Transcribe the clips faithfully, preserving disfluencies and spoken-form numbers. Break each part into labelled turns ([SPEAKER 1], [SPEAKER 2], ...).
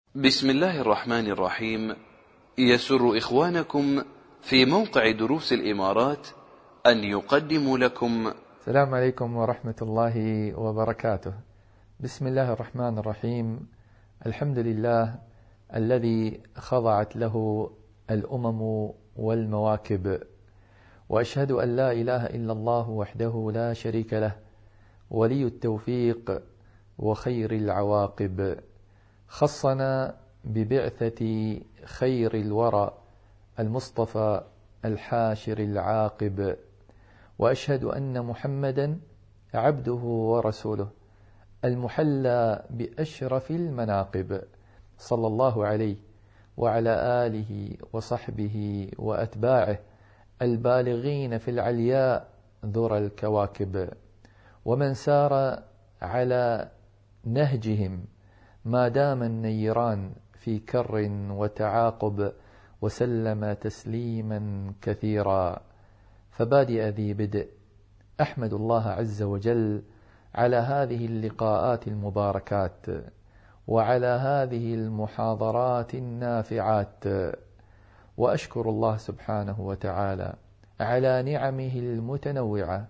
[SPEAKER 1] بسم الله الرحمن الرحيم. يسر إخوانكم في موقع دروس الإمارات أن يقدموا لكم.
[SPEAKER 2] السلام عليكم ورحمة الله وبركاته. بسم الله الرحمن الرحيم. الحمد لله الذي خضعت له الأمم والمواكب، وأشهد أن لا إله إلا الله وحده لا شريك له، ولي التوفيق وخير العواقب. خصنا ببعثة خير الورى المصطفى الحاشر العاقب، وأشهد أن محمدا عبده ورسوله المحلى بأشرف المناقب، صلى الله عليه وعلى آله وصحبه وأتباعه البالغين في العلياء ذرى الكواكب، ومن سار على نهجهم ما دام النيران في كر وتعاقب، وسلم تسليما كثيرا. فبادئ ذي بدء أحمد الله عز وجل على هذه اللقاءات المباركات، وعلى هذه المحاضرات النافعات، وأشكر الله سبحانه وتعالى على نعمه المتنوعة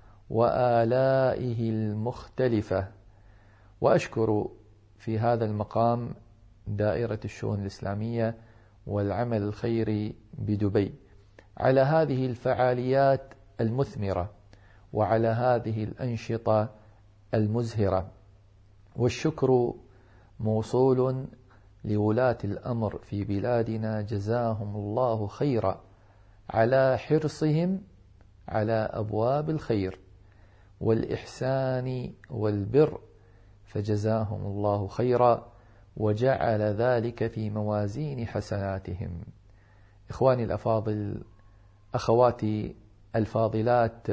[SPEAKER 2] وآلائه المختلفة. وأشكر في هذا المقام دائرة الشؤون الإسلامية والعمل الخيري بدبي على هذه الفعاليات المثمرة، وعلى هذه الأنشطة المزهرة. والشكر موصول لولاة الأمر في بلادنا جزاهم الله خيرا على حرصهم على أبواب الخير والإحسان والبر، فجزاهم الله خيرا وجعل ذلك في موازين حسناتهم. إخواني الأفاضل، أخواتي الفاضلات،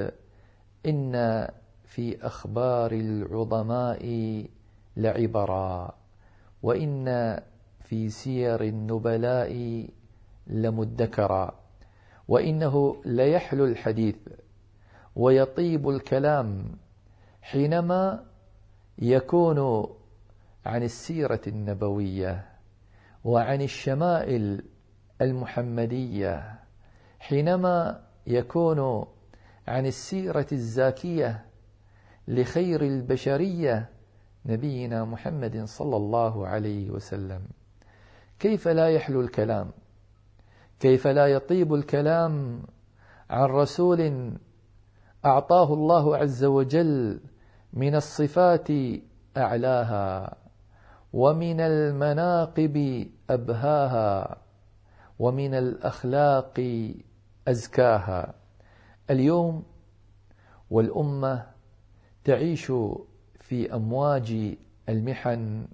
[SPEAKER 2] إن في أخبار العظماء لعبرا، وإن في سير النبلاء لمدكرا، وإنه ليحلو الحديث ويطيب الكلام حينما يكون عن السيرة النبوية وعن الشمائل المحمدية، حينما يكون عن السيرة الزاكية لخير البشرية نبينا محمد صلى الله عليه وسلم. كيف لا يحلو الكلام، كيف لا يطيب الكلام عن رسول أعطاه الله عز وجل من الصفات أعلاها، ومن المناقب أبهاها، ومن الأخلاق أزكاها. اليوم والأمة تعيش في أمواج المحن،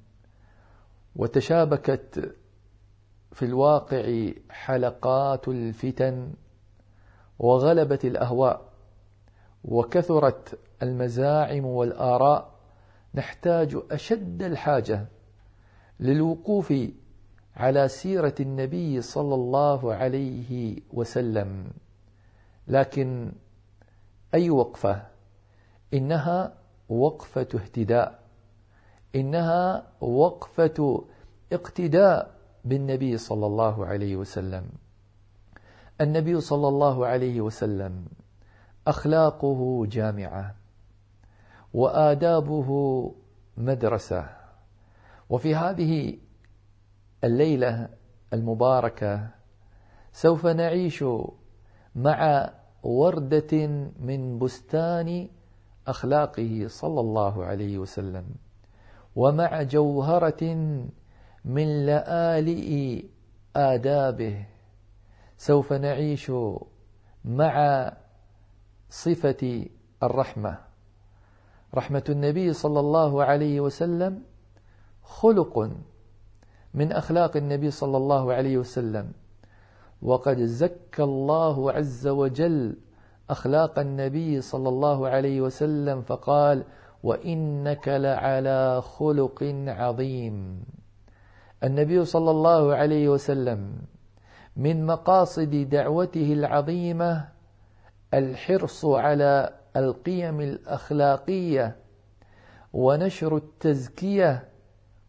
[SPEAKER 2] وتشابكت في الواقع حلقات الفتن، وغلبت الأهواء، وكثرت المزاعم والآراء. نحتاج أشد الحاجة للوقوف على سيرة النبي صلى الله عليه وسلم، لكن أي وقفة؟ إنها وقفة اهتداء، إنها وقفة اقتداء بالنبي صلى الله عليه وسلم. النبي صلى الله عليه وسلم أخلاقه جامعة، وآدابه مدرسة. وفي هذه الليلة المباركة سوف نعيش مع وردة من بستان أخلاقه صلى الله عليه وسلم، ومع جوهرة من لآلئ آدابه. سوف نعيش مع صفة الرحمة. رحمة النبي صلى الله عليه وسلم خلق من أخلاق النبي صلى الله عليه وسلم، وقد زكى الله عز وجل أخلاق النبي صلى الله عليه وسلم فقال: وإنك لعلى خلق عظيم. النبي صلى الله عليه وسلم من مقاصد دعوته العظيمة الحرص على القيم الأخلاقية ونشر التزكية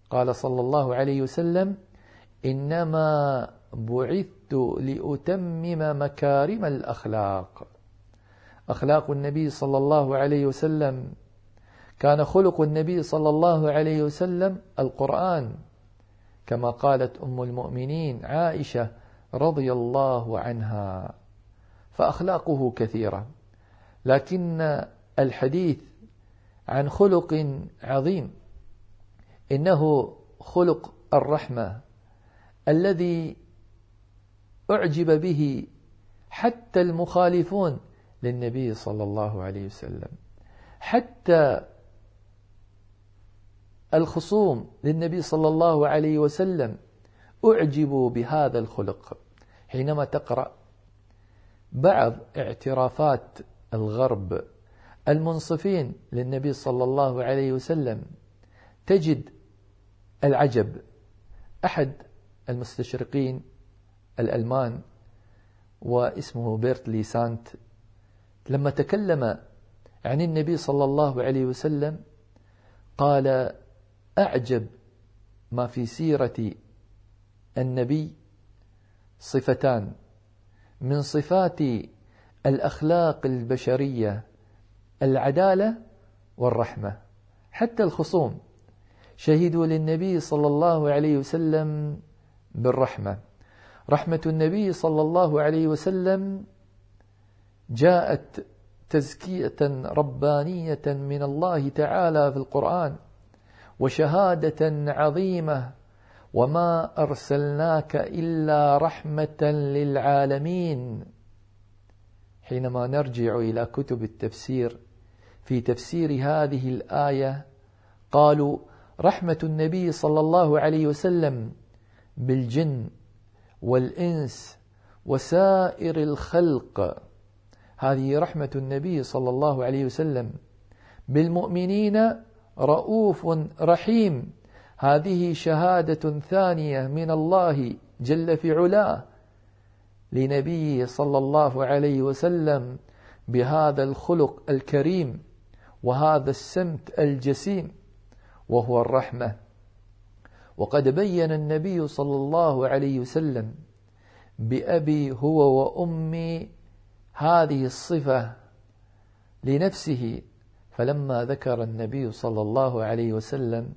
[SPEAKER 2] قال صلى الله عليه وسلم: إنما بعثت لأتمم مكارم الأخلاق. أخلاق النبي صلى الله عليه وسلم، كان خلق النبي صلى الله عليه وسلم القرآن، كما قالت أم المؤمنين عائشة رضي الله عنها، فأخلاقه كثيرة. لكن الحديث عن خلق عظيم إنه خلق الرحمة الذي أعجب به حتى المخالفون للنبي صلى الله عليه وسلم، حتى الخصوم للنبي صلى الله عليه وسلم أعجبوا بهذا الخلق. حينما تقرأ بعض اعترافات الغرب المنصفين للنبي صلى الله عليه وسلم تجد العجب. أحد المستشرقين الألمان واسمه بيرتلي سانت لما تكلم عن النبي صلى الله عليه وسلم قال: أعجب ما في سيرة النبي صفتان من صفات الأخلاق البشرية: العدالة والرحمة. حتى الخصوم شهدوا للنبي صلى الله عليه وسلم بالرحمة. رحمة النبي صلى الله عليه وسلم جاءت تزكية ربانية من الله تعالى في القرآن، وشهادة عظيمة: وما أرسلناك إلا رحمة للعالمين. حينما نرجع إلى كتب التفسير في تفسير هذه الآية قالوا: رحمة النبي صلى الله عليه وسلم بالجن والإنس وسائر الخلق، هذه رحمة النبي صلى الله عليه وسلم. بالمؤمنين رؤوف رحيم، هذه شهادة ثانية من الله جل في علاه لنبيه صلى الله عليه وسلم بهذا الخلق الكريم وهذا السمت الجسيم وهو الرحمة. وقد بين النبي صلى الله عليه وسلم بأبي هو وأمي هذه الصفة لنفسه، فلما ذكر النبي صلى الله عليه وسلم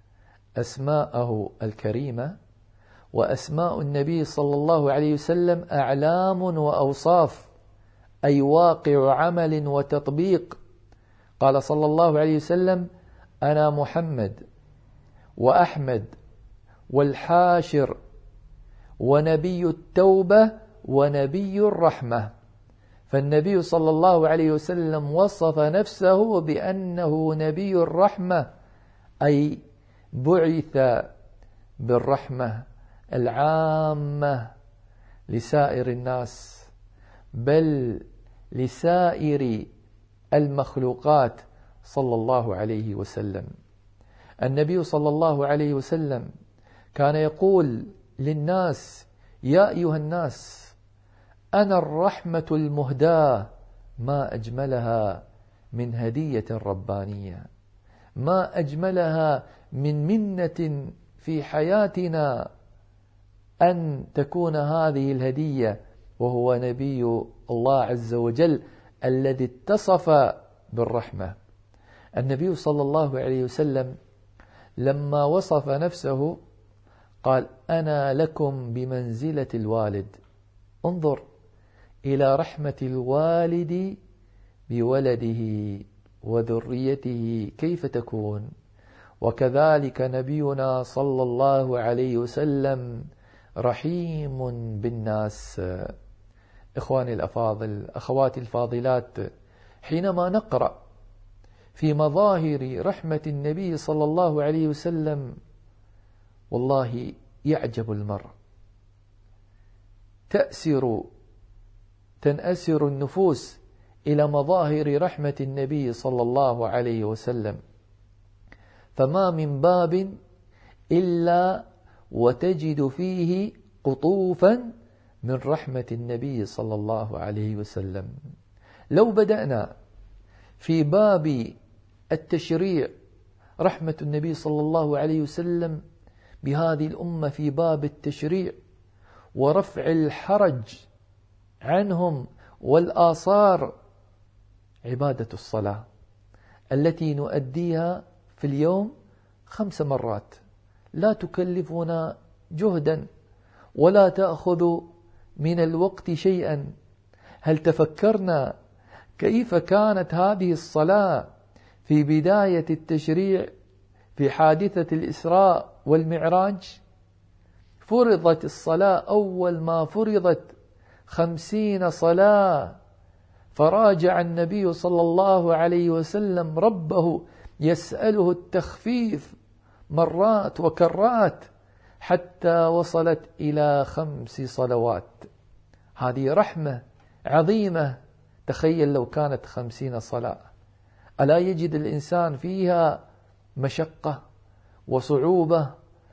[SPEAKER 2] أسماءه الكريمة، وأسماء النبي صلى الله عليه وسلم أعلام وأوصاف، أي واقع عمل وتطبيق. قال صلى الله عليه وسلم: أنا محمد وأحمد والحاشر ونبي التوبة ونبي الرحمة. فالنبي صلى الله عليه وسلم وصف نفسه بأنه نبي الرحمة، أي بعث بالرحمة العامة لسائر الناس، بل لسائر المخلوقات صلى الله عليه وسلم. النبي صلى الله عليه وسلم كان يقول للناس: يا أيها الناس، أنا الرحمة المهداة، ما أجملها من هدية ربانية، ما أجملها من منة في حياتنا أن تكون هذه الهدية، وهو نبي الله عز وجل الذي اتصف بالرحمة. النبي صلى الله عليه وسلم لما وصف نفسه قال: أنا لكم بمنزلة الوالد. انظر إلى رحمة الوالد بولده وذريته كيف تكون. وكذلك نبينا صلى الله عليه وسلم رحيم بالناس. إخواني الأفاضل، أخواتي الفاضلات، حينما نقرأ في مظاهر رحمة النبي صلى الله عليه وسلم والله يعجب المرء، تأسر تنأسر النفوس إلى مظاهر رحمة النبي صلى الله عليه وسلم. فما من باب إلا وتجد فيه قطوفا من رحمة النبي صلى الله عليه وسلم. لو بدأنا في باب التشريع رحمة النبي صلى الله عليه وسلم بهذه الأمة في باب التشريع ورفع الحرج عنهم والآثار عبادة الصلاة التي نؤديها في اليوم خمس مرات، لا تكلفنا جهدا ولا تأخذ من الوقت شيئا. هل تفكرنا كيف كانت هذه الصلاة في بداية التشريع في حادثة الإسراء والمعراج؟ فرضت الصلاة أول ما فرضت خمسين صلاة، فراجع النبي صلى الله عليه وسلم ربه يسأله التخفيف مرات وكرات حتى وصلت إلى خمس صلوات. هذه رحمة عظيمة. تخيل لو كانت خمسين صلاة، ألا يجد الإنسان فيها مشقة وصعوبة؟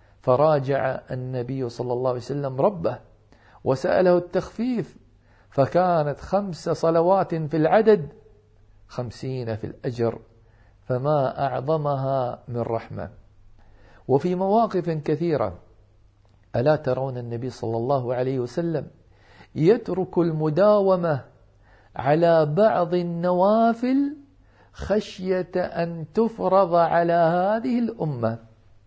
[SPEAKER 2] فراجع النبي صلى الله عليه وسلم ربه وسأله التخفيف، فكانت خمس صلوات في العدد خمسين في الأجر، فما أعظمها من رحمة. وفي مواقف كثيرة ألا ترون النبي صلى الله عليه وسلم يترك المداومة على بعض النوافل خشية أن تفرض على هذه الأمة.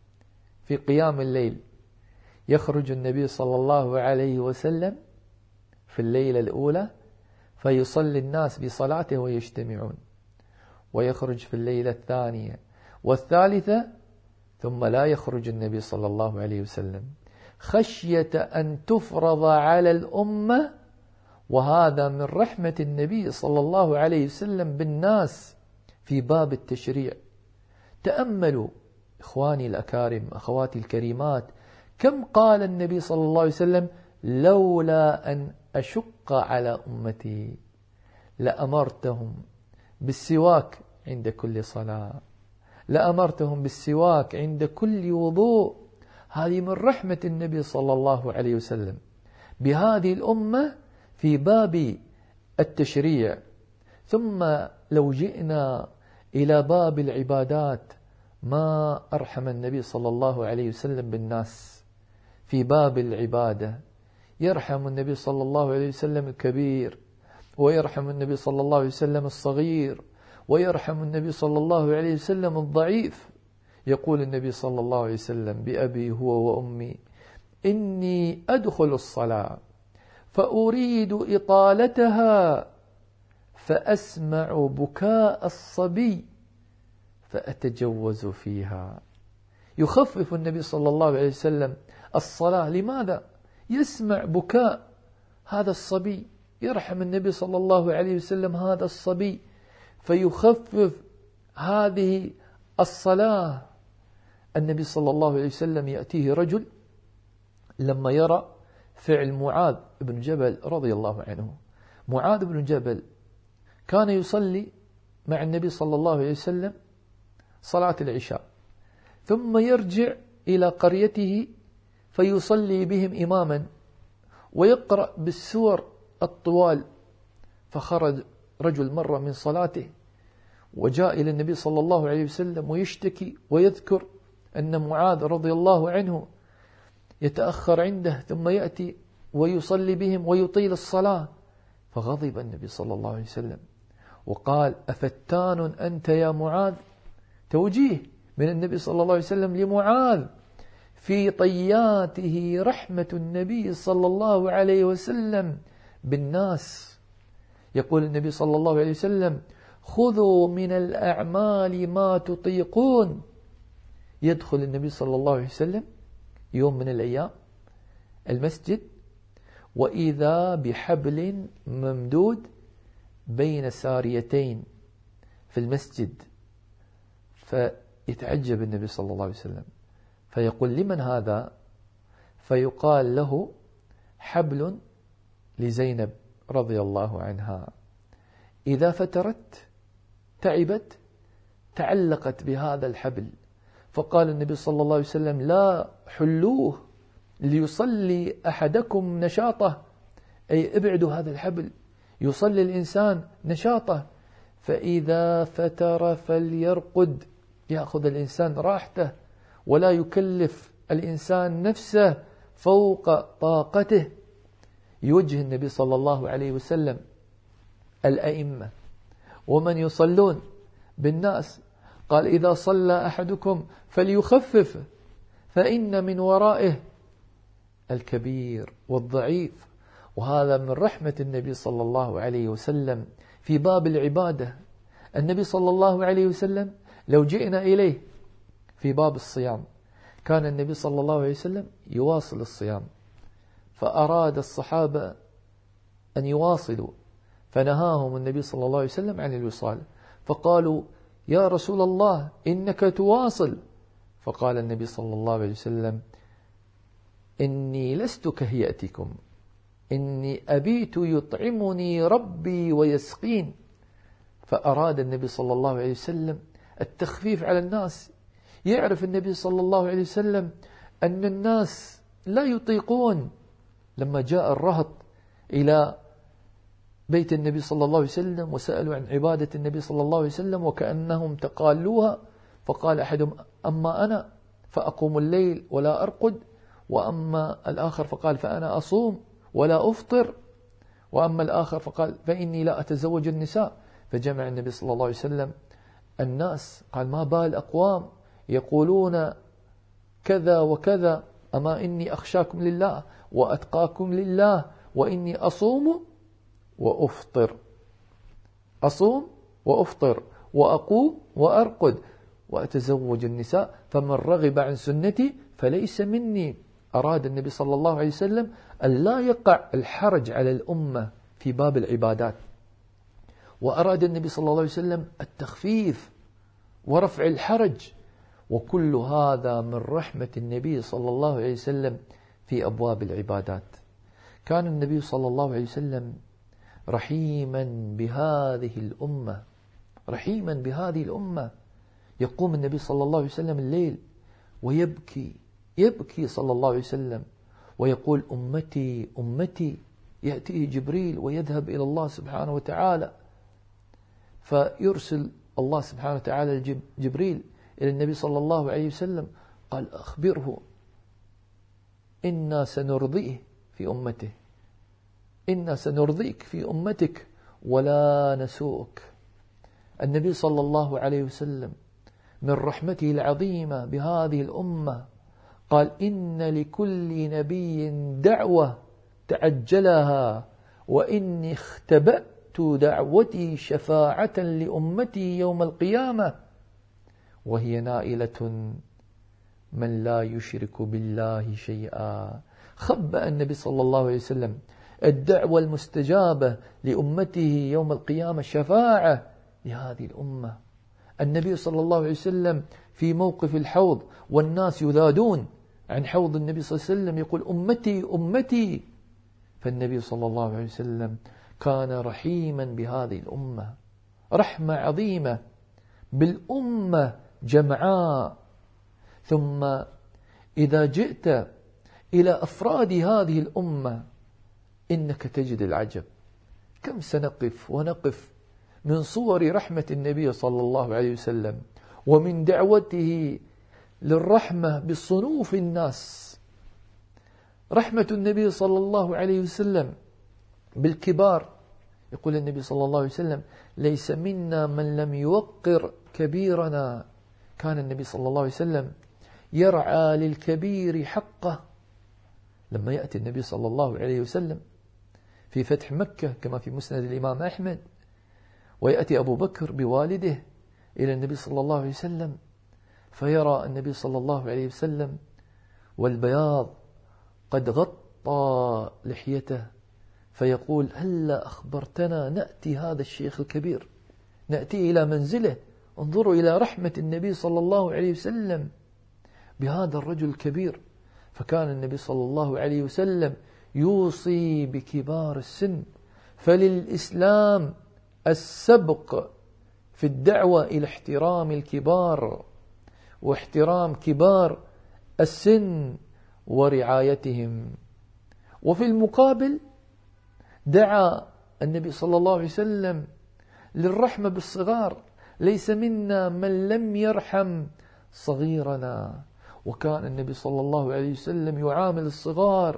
[SPEAKER 2] في قيام الليل يخرج النبي صلى الله عليه وسلم في الليلة الأولى فيصلي الناس بصلاته ويجتمعون، ويخرج في الليلة الثانية والثالثة ثم لا يخرج النبي صلى الله عليه وسلم خشية أن تفرض على الأمة. وهذا من رحمة النبي صلى الله عليه وسلم بالناس في باب التشريع. تأملوا إخواني الأكارم، أخواتي الكريمات، كم قال النبي صلى الله عليه وسلم: لولا أن أشق على أمتي لأمرتهم بالسواك عند كل صلاة، لأمرتهم بالسواك عند كل وضوء. هذه من رحمة النبي صلى الله عليه وسلم بهذه الأمة في باب التشريع. ثم لو جئنا إلى باب العبادات، ما أرحم النبي صلى الله عليه وسلم بالناس في باب العبادة. يرحم النبي صلى الله عليه وسلم الكبير، ويرحم النبي صلى الله عليه وسلم الصغير، ويرحم النبي صلى الله عليه وسلم الضعيف. يقول النبي صلى الله عليه وسلم: بأبي هو وأمي إني أدخل الصلاة فأريد إطالتها فأسمع بكاء الصبي فأتجوز فيها. يخفف النبي صلى الله عليه وسلم الصلاة. لماذا؟ يسمع بكاء هذا الصبي، يرحم النبي صلى الله عليه وسلم هذا الصبي فيخفف هذه الصلاة. النبي صلى الله عليه وسلم يأتيه رجل لما يرى فعل معاذ بن جبل رضي الله عنه. معاذ بن جبل كان يصلي مع النبي صلى الله عليه وسلم صلاة العشاء، ثم يرجع إلى قريته فيصلي بهم إماما ويقرأ بالسور الطوال. فخرج رجل مرة من صلاته وجاء إلى النبي صلى الله عليه وسلم ويشتكي ويذكر أن معاذ رضي الله عنه يتأخر عنده ثم يأتي ويصلي بهم ويطيل الصلاة. فغضب النبي صلى الله عليه وسلم وقال: أفتان أنت يا معاذ؟ توجيه من النبي صلى الله عليه وسلم لمعاذ. في طياته رحمة النبي صلى الله عليه وسلم بالناس. يقول النبي صلى الله عليه وسلم: خذوا من الأعمال ما تطيقون. يدخل النبي صلى الله عليه وسلم يوم من الأيام المسجد وإذا بحبل ممدود بين ساريتين في المسجد، فيتعجب النبي صلى الله عليه وسلم فيقول: لمن هذا؟ فيقال له: حبل لزينب رضي الله عنها، إذا فترت تعبت تعلقت بهذا الحبل. فقال النبي صلى الله عليه وسلم: لا، حلوه ليصلي أحدكم نشاطه، أي ابعدوا هذا الحبل يصلي الإنسان نشاطه، فإذا فتر فليرقد، يأخذ الإنسان راحته ولا يكلف الإنسان نفسه فوق طاقته يوجه النبي صلى الله عليه وسلم الأئمة ومن يصلون بالناس، قال إذا صلى أحدكم فليخفف فإن من ورائه الكبير والضعيف. وهذا من رحمة النبي صلى الله عليه وسلم في باب العبادة. النبي صلى الله عليه وسلم لو جئنا إليه في باب الصيام، كان النبي صلى الله عليه وسلم يواصل الصيام، فأراد الصحابة أن يواصلوا فنهاهم النبي صلى الله عليه وسلم عن الوصال، فقالوا يا رسول الله إنك تواصل، فقال النبي صلى الله عليه وسلم إني لست كهيئتكم، إني أبيت يطعمني ربي ويسقين. فأراد النبي صلى الله عليه وسلم التخفيف على الناس. يعرف النبي صلى الله عليه وسلم أن الناس لا يطيقون. لما جاء الرهط إلى بيت النبي صلى الله عليه وسلم وسألوا عن عبادة النبي صلى الله عليه وسلم وكأنهم تقالوها، فقال أحدهم أما أنا فأقوم الليل ولا أرقد، وأما الآخر فقال فأنا أصوم ولا أفطر، وأما الآخر فقال فإني لا أتزوج النساء. فجمع النبي صلى الله عليه وسلم الناس، قال ما بال أقوام يقولون كذا وكذا، أما إني أخشاكم لله وأتقاكم لله وإني أصوم وأفطر، أصوم وأفطر وأقوم وأرقد وأتزوج النساء، فمن رغب عن سنتي فليس مني. أراد النبي صلى الله عليه وسلم أن لا يقع الحرج على الأمة في باب العبادات، وأراد النبي صلى الله عليه وسلم التخفيف ورفع الحرج، وكل هذا من رحمة النبي صلى الله عليه وسلم في أبواب العبادات. كان النبي صلى الله عليه وسلم رحيما بهذه الأمة، رحيما بهذه الأمة. يقوم النبي صلى الله عليه وسلم الليل ويبكي، يبكي صلى الله عليه وسلم ويقول أمتي أمتي، يأتيه جبريل ويذهب إلى الله سبحانه وتعالى، فيرسل الله سبحانه وتعالى جبريل إلى النبي صلى الله عليه وسلم، قال أخبره إنا سنرضيه في أمته، إنا سنرضيك في أمتك ولا نسوءك. النبي صلى الله عليه وسلم من رحمته العظيمة بهذه الأمة قال إن لكل نبي دعوة تعجلها وإني اختبأت دعوتي شفاعة لأمتي يوم القيامة وهي نائلة من لا يشرك بالله شيئا. خبأ النبي صلى الله عليه وسلم الدعوة المستجابة لأمته يوم القيامة شفاعة لهذه الأمة. النبي صلى الله عليه وسلم في موقف الحوض والناس يذادون عن حوض النبي صلى الله عليه وسلم يقول أمتي أمتي، فالنبي صلى الله عليه وسلم كان رحيما بهذه الأمة، رحمة عظيمة بالأمة جمعاء. ثم إذا جئت إلى أفراد هذه الأمة إنك تجد العجب، كم سنقف ونقف من صور رحمة النبي صلى الله عليه وسلم ومن دعوته للرحمة بصنوف الناس. رحمة النبي صلى الله عليه وسلم بالكبار، يقول النبي صلى الله عليه وسلم ليس منا من لم يوقر كبيرنا. كان النبي صلى الله عليه وسلم يرعى للكبير حقه. لما يأتي النبي صلى الله عليه وسلم في فتح مكة كما في مسند الإمام أحمد، ويأتي أبو بكر بوالده إلى النبي صلى الله عليه وسلم، فيرى النبي صلى الله عليه وسلم والبياض قد غطى لحيته، فيقول هلا أخبرتنا نأتي هذا الشيخ الكبير، نأتي إلى منزله. انظروا إلى رحمة النبي صلى الله عليه وسلم بهذا الرجل الكبير. فكان النبي صلى الله عليه وسلم يوصي بكبار السن، فللإسلام السبق في الدعوة إلى احترام الكبار واحترام كبار السن ورعايتهم. وفي المقابل دعا النبي صلى الله عليه وسلم للرحمة بالصغار، ليس منا من لم يرحم صغيرنا. وكان النبي صلى الله عليه وسلم يعامل الصغار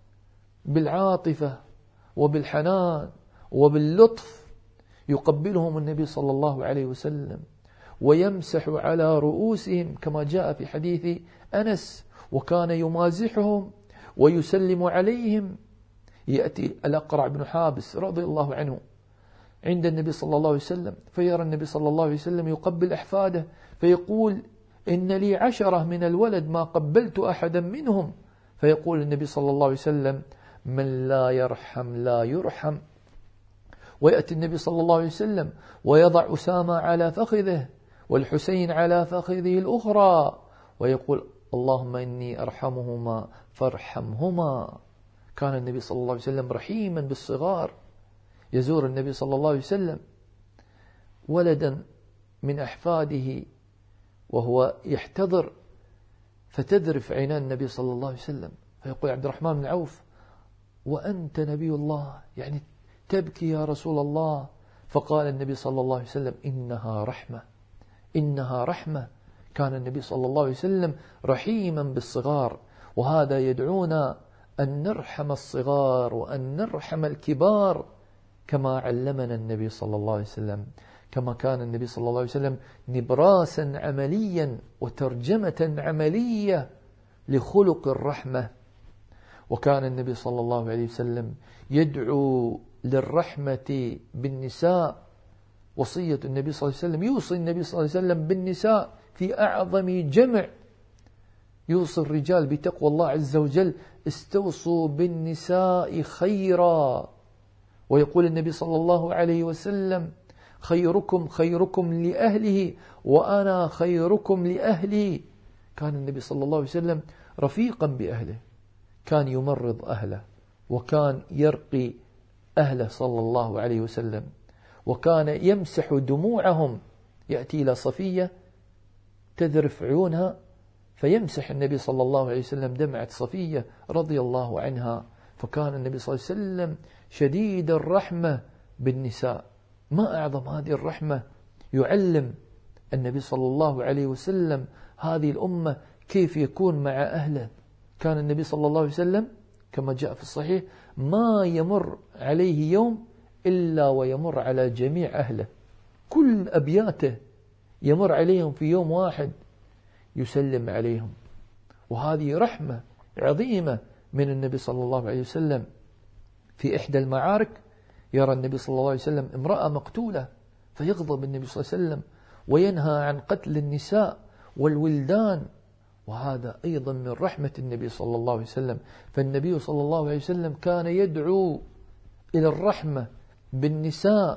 [SPEAKER 2] بالعاطفة وبالحنان وباللطف. يقبلهم النبي صلى الله عليه وسلم ويمسح على رؤوسهم كما جاء في حديث أنس، وكان يمازحهم ويسلم عليهم. يأتي الأقرع بن حابس رضي الله عنه عند النبي صلى الله عليه وسلم، فيرى النبي صلى الله عليه وسلم يقبل أحفاده فيقول: إن لي عشرة من الولد ما قبلت أحدا منهم. فيقول النبي صلى الله عليه وسلم: من لا يرحم لا يرحم. ويأتي النبي صلى الله عليه وسلم ويضع أسامة على فخذه والحسين على فخذه الأخرى ويقول: اللهم إني أرحمهما فارحمهما. كان النبي صلى الله عليه وسلم رحيما بالصغار. يزور النبي صلى الله عليه وسلم ولدا من أحفاده وهو يحتضر، فتذرف عينان النبي صلى الله عليه وسلم، فيقول عبد الرحمن بن عوف: وأنت نبي الله، يعني تبكي يا رسول الله؟ فقال النبي صلى الله عليه وسلم: إنها رحمة، إنها رحمة. كان النبي صلى الله عليه وسلم رحيما بالصغار، وهذا يدعونا أن نرحم الصغار وأن نرحم الكبار كما علمنا النبي صلى الله عليه وسلم، كما كان النبي صلى الله عليه وسلم نبراسا عمليا وترجمة عملية لخلق الرحمة. وكان النبي صلى الله عليه وسلم يدعو للرحمة بالنساء. وصية النبي صلى الله عليه وسلم، يوصي النبي صلى الله عليه وسلم بالنساء في أعظم جمع، يوصي الرجال بتقوى الله عز وجل: استوصوا بالنساء خيرا. ويقول النبي صلى الله عليه وسلم: خيركم خيركم لأهله وأنا خيركم لأهلي. كان النبي صلى الله عليه وسلم رفيقا بأهله، كان يمرض أهله وكان يرقي أهله صلى الله عليه وسلم، وكان يمسح دموعهم. يأتي إلى صفية تذرف عيونها فيمسح النبي صلى الله عليه وسلم دمعة صفية رضي الله عنها. فكان النبي صلى الله عليه وسلم شديد الرحمة بالنساء. ما أعظم هذه الرحمة! يعلم النبي صلى الله عليه وسلم هذه الأمة كيف يكون مع أهله. كان النبي صلى الله عليه وسلم كما جاء في الصحيح ما يمر عليه يوم إلا ويمر على جميع أهله، كل أبياته يمر عليهم في يوم واحد يسلم عليهم. وهذه رحمة عظيمة من النبي صلى الله عليه وسلم. في إحدى المعارك يرى النبي صلى الله عليه وسلم امرأة مقتولة فيغضب النبي صلى الله عليه وسلم وينهى عن قتل النساء والولدان، وهذا أيضا من رحمة النبي صلى الله عليه وسلم. فالنبي صلى الله عليه وسلم كان يدعو إلى الرحمة بالنساء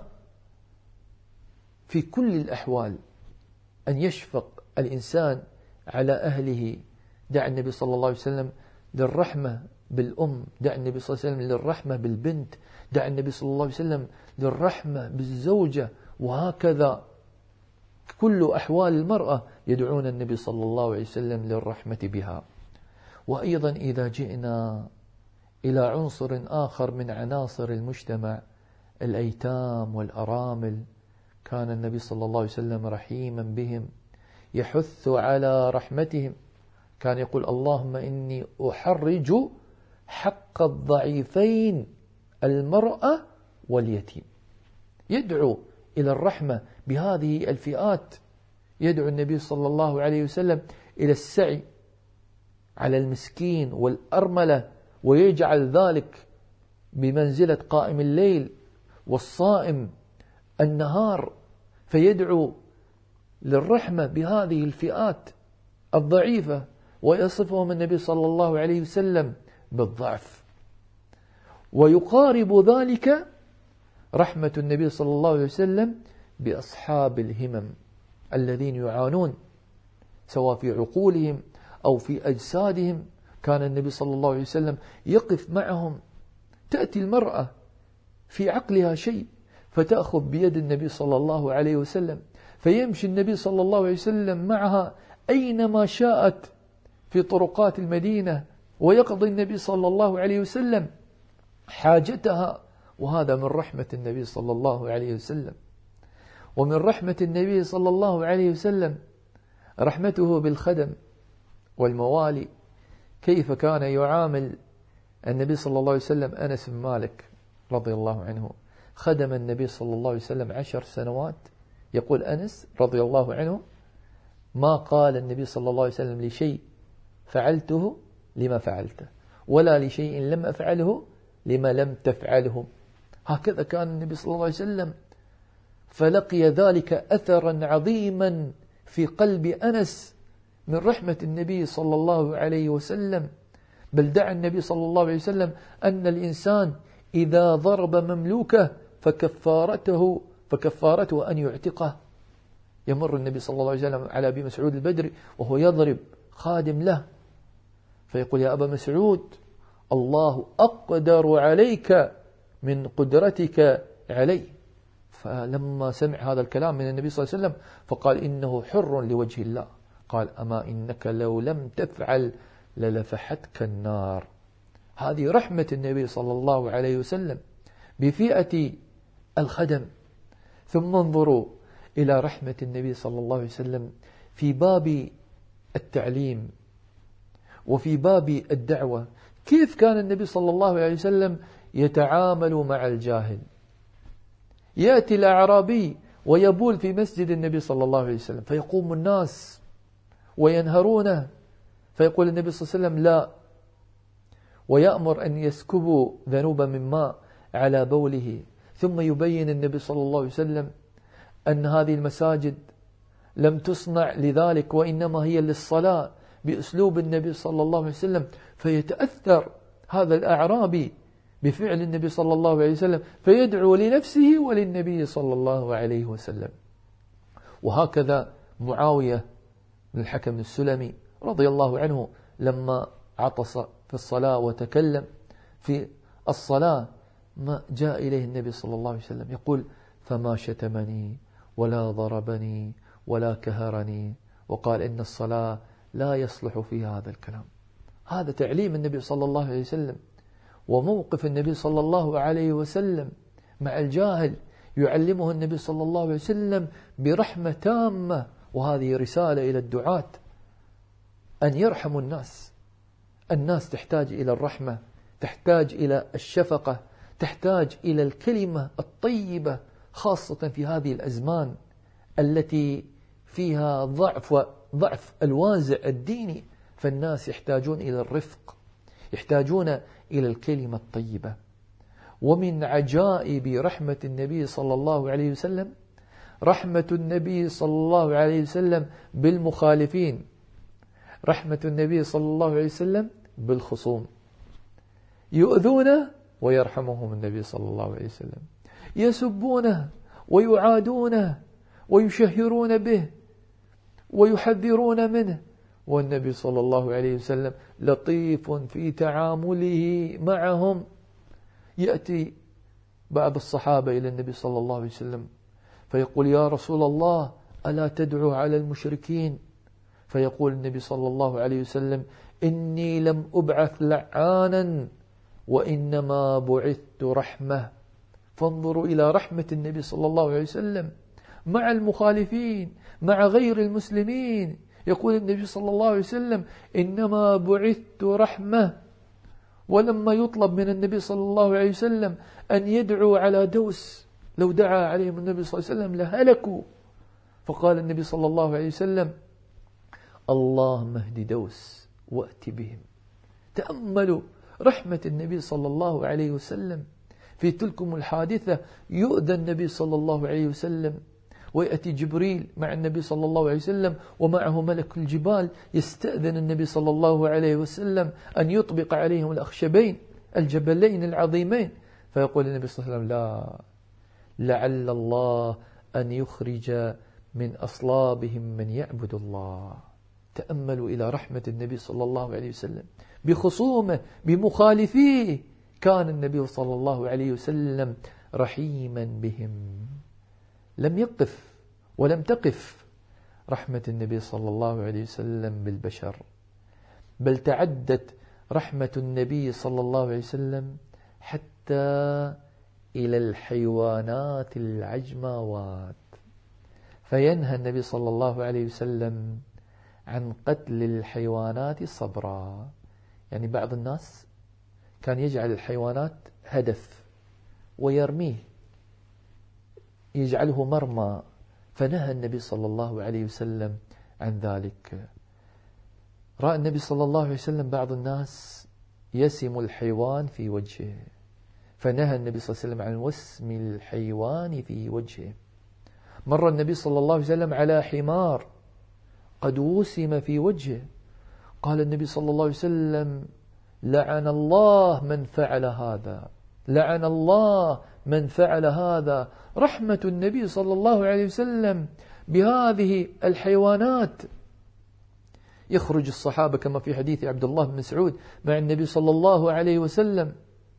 [SPEAKER 2] في كل الأحوال، أن يشفق الإنسان على أهله. دع النبي صلى الله عليه وسلم للرحمة بالأم، دع النبي صلى الله عليه وسلم للرحمة بالبنت، دع النبي صلى الله عليه وسلم للرحمة بالزوجة، وهكذا كل أحوال المرأة يدعون النبي صلى الله عليه وسلم للرحمة بها. وأيضا إذا جئنا إلى عنصر آخر من عناصر المجتمع، الأيتام والأرامل، كان النبي صلى الله عليه وسلم رحيما بهم، يحث على رحمتهم. كان يقول: اللهم إني أحرج حق الضعيفين المرأة واليتيم. يدعو إلى الرحمة بهذه الفئات. يدعو النبي صلى الله عليه وسلم إلى السعي على المسكين والأرملة، ويجعل ذلك بمنزلة قائم الليل والصائم النهار. فيدعو للرحمة بهذه الفئات الضعيفة، ويصفهم النبي صلى الله عليه وسلم بالضعف. ويقارب ذلك رحمة النبي صلى الله عليه وسلم بأصحاب الهمم الذين يعانون سواء في عقولهم أو في أجسادهم. كان النبي صلى الله عليه وسلم يقف معهم. تأتي المرأة في عقلها شيء فتأخذ بيد النبي صلى الله عليه وسلم، فيمشي النبي صلى الله عليه وسلم معها أينما شاءت في طرقات المدينة، ويقضي النبي صلى الله عليه وسلم حاجتها. وهذا من رحمة النبي صلى الله عليه وسلم. ومن رحمة النبي صلى الله عليه وسلم رحمته بالخدم. والموالي كيف كان يعامل النبي صلى الله عليه وسلم أنس بن مالك رضي الله عنه. خدم النبي صلى الله عليه وسلم عشر سنوات. يقول أنس رضي الله عنه: ما قال النبي صلى الله عليه وسلم لشيء فعلته لما فعلته، ولا لشيء لم أفعله لما لم تفعله. هكذا كان النبي صلى الله عليه وسلم، فلقي ذلك أثرا عظيما في قلب أنس من رحمة النبي صلى الله عليه وسلم. بل دعا النبي صلى الله عليه وسلم أن الإنسان إذا ضرب مملوكه فكفارته فكفارته أن يعتقه. يمر النبي صلى الله عليه وسلم على أبي مسعود البدري وهو يضرب خادم له، فيقول: يا أبا مسعود، الله أقدر عليك من قدرتك علي. فلما سمع هذا الكلام من النبي صلى الله عليه وسلم فقال: إنه حر لوجه الله. قال: أما إنك لو لم تفعل للفحتك النار. هذه رحمة النبي صلى الله عليه وسلم بفئة الخدم. ثم انظروا إلى رحمة النبي صلى الله عليه وسلم في باب التعليم وفي باب الدعوة. كيف كان النبي صلى الله عليه وسلم يتعامل مع الجاهل؟ يأتي الأعرابي ويبول في مسجد النبي صلى الله عليه وسلم، فيقوم الناس وينهرونه، فيقول النبي صلى الله عليه وسلم: لا، ويأمر أن يسكبوا ذنوبا من ماء على بوله. ثم يبين النبي صلى الله عليه وسلم أن هذه المساجد لم تصنع لذلك، وإنما هي للصلاة، بأسلوب النبي صلى الله عليه وسلم. فيتأثر هذا الأعرابي بفعل النبي صلى الله عليه وسلم، فيدعو لنفسه وللنبي صلى الله عليه وسلم. وهكذا معاوية بن الحكم السلمي رضي الله عنه لما عطس في الصلاة وتكلم في الصلاة، ما جاء إليه النبي صلى الله عليه وسلم يقول: فما شتمني ولا ضربني ولا كهرني، وقال: إن الصلاة لا يصلح فيها هذا الكلام. هذا تعليم النبي صلى الله عليه وسلم، وموقف النبي صلى الله عليه وسلم مع الجاهل يعلمه النبي صلى الله عليه وسلم برحمة تامة. وهذه رسالة إلى الدعاة أن يرحموا الناس. الناس تحتاج إلى الرحمة، تحتاج إلى الشفقة، تحتاج إلى الكلمة الطيبة، خاصة في هذه الأزمان التي فيها ضعف ضعف الوازع الديني. فالناس يحتاجون إلى الرفق، يحتاجون إلى الكلمة الطيبة. ومن عجائب رحمة النبي صلى الله عليه وسلم رحمة النبي صلى الله عليه وسلم بالمخالفين، رحمة النبي صلى الله عليه وسلم بالخصوم. يؤذونه ويرحمهم النبي صلى الله عليه وسلم، يسبونه ويعادونه ويشهرون به ويحذرون منه، والنبي صلى الله عليه وسلم لطيف في تعامله معهم. يأتي بعض الصحابة إلى النبي صلى الله عليه وسلم فيقول: يا رسول الله، ألا تدعو على المشركين؟ فيقول النبي صلى الله عليه وسلم: إني لم أبعث لعانا وإنما بعثت رحمة. فانظروا إلى رحمة النبي صلى الله عليه وسلم مع المخالفين، مع غير المسلمين. يقول النبي صلى الله عليه وسلم: إنما بعثت رحمة. ولما يطلب من النبي صلى الله عليه وسلم أن يدعو على دوس، لو دعا عليهم النبي صلى الله عليه وسلم لهلكوا. فقال النبي صلى الله عليه وسلم: اللهم اهد دوس وأت بهم. تأملوا رحمة النبي صلى الله عليه وسلم في تلكم الحادثة. يؤذى النبي صلى الله عليه وسلم، ويأتي جبريل مع النبي صلى الله عليه وسلم ومعه ملك الجبال، يستأذن النبي صلى الله عليه وسلم أن يطبق عليهم الأخشبين الجبلين العظيمين. فيقول النبي صلى الله عليه وسلم: لا، لعل الله أن يخرج من أصلابهم من يعبد الله. تأملوا إلى رحمة النبي صلى الله عليه وسلم بخصومه بمخالفيه. كان النبي صلى الله عليه وسلم رحيما بهم. لم يقف ولم تقف رحمة النبي صلى الله عليه وسلم بالبشر، بل تعدت رحمة النبي صلى الله عليه وسلم حتى إلى الحيوانات العجماوات. فينهى النبي صلى الله عليه وسلم عن قتل الحيوانات صبرا. يعني بعض الناس كان يجعل الحيوانات هدف ويرميه، يجعله مرمى، فنهى النبي صلى الله عليه وسلم عن ذلك. رأى النبي صلى الله عليه وسلم بعض الناس يسم الحيوان في وجهه، فنهى النبي صلى الله عليه وسلم عن وسم الحيوان في وجهه. مر النبي صلى الله عليه وسلم على حمار قد وسم في وجهه، قال النبي صلى الله عليه وسلم: لعن الله من فعل هذا، لعن الله من فعل هذا. رحمة النبي صلى الله عليه وسلم بهذه الحيوانات. يخرج الصحابة كما في حديث عبد الله بن مسعود مع النبي صلى الله عليه وسلم،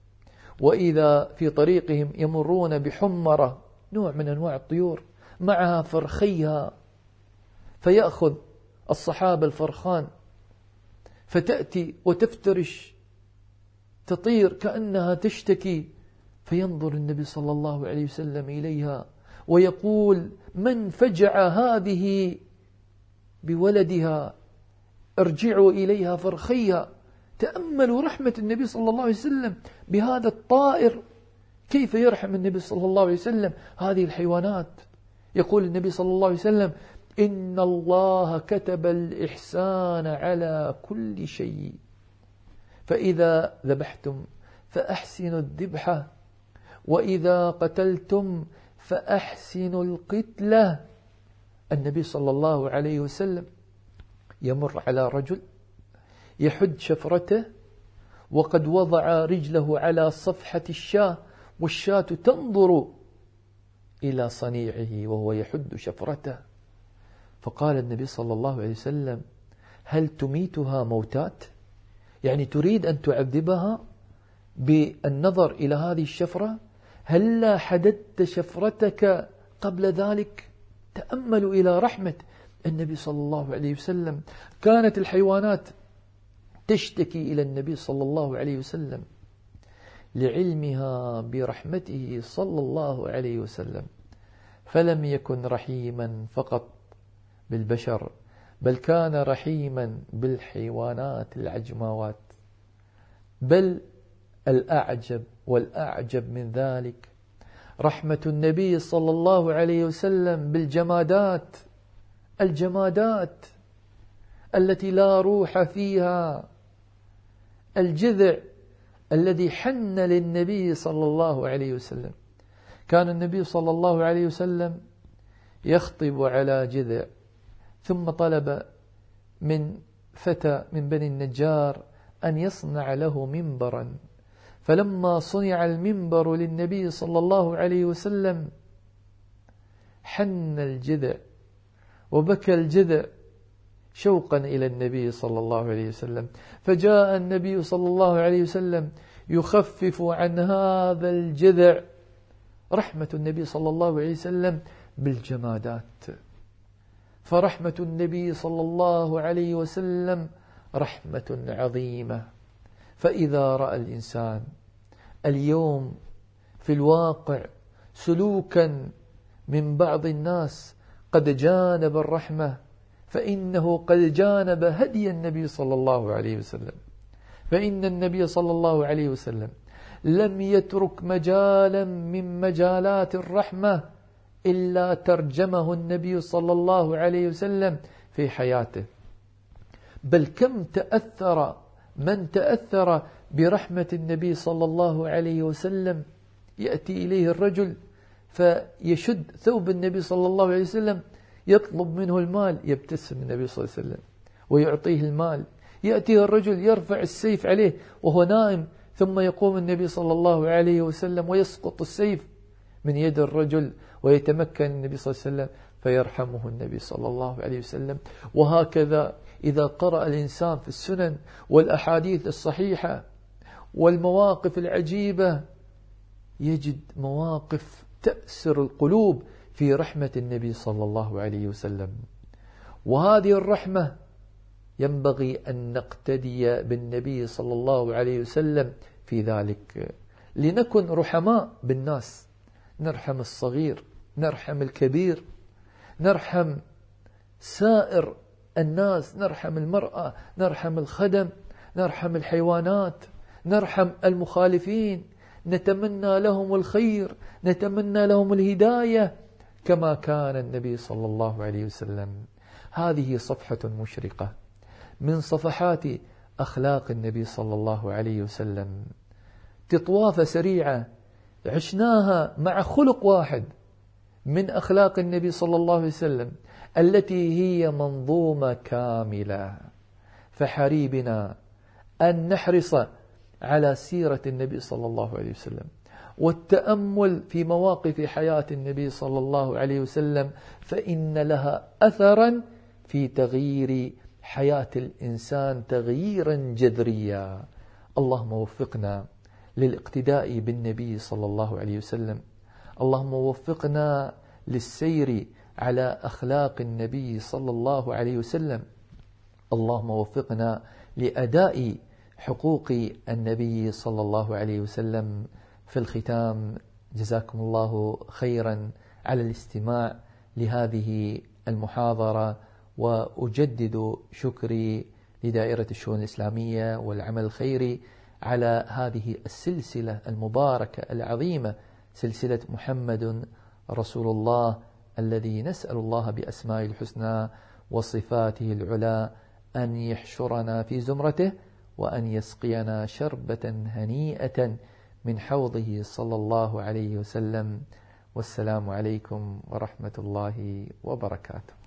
[SPEAKER 2] وإذا في طريقهم يمرون بحمرة، نوع من أنواع الطيور، معها فرخيها، فيأخذ الصحابة الفرخان فتأتي وتفترش، تطير كأنها تشتكي، فينظر النبي صلى الله عليه وسلم إليها ويقول: من فجع هذه بولدها، ارجعوا إليها فرخيها. تأملوا رحمة النبي صلى الله عليه وسلم بهذا الطائر، كيف يرحم النبي صلى الله عليه وسلم هذه الحيوانات. يقول النبي صلى الله عليه وسلم: إن الله كتب الإحسان على كل شيء، فإذا ذبحتم فأحسنوا الذبحة، وإذا قتلتم فأحسنوا القتلة. النبي صلى الله عليه وسلم يمر على رجل يحد شفرته، وقد وضع رجله على صفحة الشاة، والشاة تنظر إلى صنيعه وهو يحد شفرته، فقال النبي صلى الله عليه وسلم: هل تميتها موتات؟ يعني تريد أن تعذبها بالنظر إلى هذه الشفرة؟ هل لا حددت شفرتك قبل ذلك؟ تأملوا إلى رحمة النبي صلى الله عليه وسلم. كانت الحيوانات تشتكي إلى النبي صلى الله عليه وسلم لعلمها برحمته صلى الله عليه وسلم، فلم يكن رحيما فقط بالبشر، بل كان رحيما بالحيوانات العجماوات. بل الأعجب والأعجب من ذلك رحمة النبي صلى الله عليه وسلم بالجمادات، الجمادات التي لا روح فيها. الجذع الذي حن للنبي صلى الله عليه وسلم، كان النبي صلى الله عليه وسلم يخطب على جذع، ثم طلب من فتى من بني النجار أن يصنع له منبرا، فلما صنع المنبر للنبي صلى الله عليه وسلم حن الجذع وبكى الجذع شوقا إلى النبي صلى الله عليه وسلم، فجاء النبي صلى الله عليه وسلم يخفف عن هذا الجذع. رحمة النبي صلى الله عليه وسلم بالجمادات. فرحمة النبي صلى الله عليه وسلم رحمة عظيمة. فإذا رأى الإنسان اليوم في الواقع سلوكا من بعض الناس قد جانب الرحمة، فإنه قد جانب هدي النبي صلى الله عليه وسلم. فإن النبي صلى الله عليه وسلم لم يترك مجالا من مجالات الرحمة إلا ترجمه النبي صلى الله عليه وسلم في حياته. بل كم تأثر من تأثر برحمة النبي صلى الله عليه وسلم، يأتي إليه الرجل فيشد ثوب النبي صلى الله عليه وسلم يطلب منه المال، يبتسم النبي صلى الله عليه وسلم ويعطيه المال. يأتي الرجل يرفع السيف عليه وهو نائم، ثم يقوم النبي صلى الله عليه وسلم ويسقط السيف من يد الرجل ويتمكن النبي صلى الله عليه وسلم فيرحمه النبي صلى الله عليه وسلم. وهكذا إذا قرأ الإنسان في السنن والأحاديث الصحيحة والمواقف العجيبة يجد مواقف تأسر القلوب في رحمة النبي صلى الله عليه وسلم. وهذه الرحمة ينبغي أن نقتدي بالنبي صلى الله عليه وسلم في ذلك، لنكن رحماء بالناس، نرحم الصغير، نرحم الكبير، نرحم سائر الناس، نرحم المرأة، نرحم الخدم، نرحم الحيوانات، نرحم المخالفين، نتمنى لهم الخير، نتمنى لهم الهداية كما كان النبي صلى الله عليه وسلم. هذه صفحة مشرقة من صفحات أخلاق النبي صلى الله عليه وسلم، تطوافة سريعة عشناها مع خلق واحد من أخلاق النبي صلى الله عليه وسلم التي هي منظومة كاملة. فحريبنا أن نحرص على سيرة النبي صلى الله عليه وسلم والتأمل في مواقف حياة النبي صلى الله عليه وسلم، فإن لها أثرا في تغيير حياة الإنسان تغييرا جذريا. اللهم وفقنا للاقتداء بالنبي صلى الله عليه وسلم، اللهم وفقنا للسير على أخلاق النبي صلى الله عليه وسلم، اللهم وفقنا لأداء حقوق النبي صلى الله عليه وسلم. في الختام، جزاكم الله خيرا على الاستماع لهذه المحاضرة، وأجدد شكري لدائرة الشؤون الإسلامية والعمل الخيري على هذه السلسلة المباركة العظيمة، سلسلة محمد رسول الله، الذي نسأل الله بأسماء الحسنى وصفاته العلى أن يحشرنا في زمرته، وأن يسقينا شربة هنيئة من حوضه صلى الله عليه وسلم. والسلام عليكم ورحمة الله وبركاته.